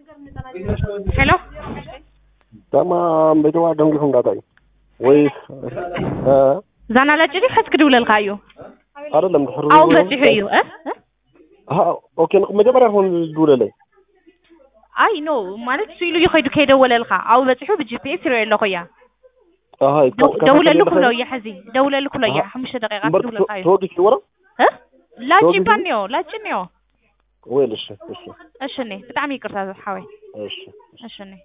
hello تمام بيتوا دنجهم داتاي ويس زانا لا جدي حس كدول الخايو አይደለም ተፈርዶ አው በጽህዩ ኦኬ መጀመሪያ ሆን ዱለለ አይ ኖ ማለት ሲሉ ይኸዱ ከደወለልካ አው በጽሁ በጂፒኤስ ይረለኸያ ደውለልኩ ነው ያሐዚ ደውለልኩ ነው ያ 5 ደቂቃ ደውለልካዩ ቶዲ ሲወራ ላጭባኒዮ ላጭኒዮ ወይልሽ እሺ እሺ ነኝ በጣም ይቅርታ ሐዋይ እሺ እሺ ነኝ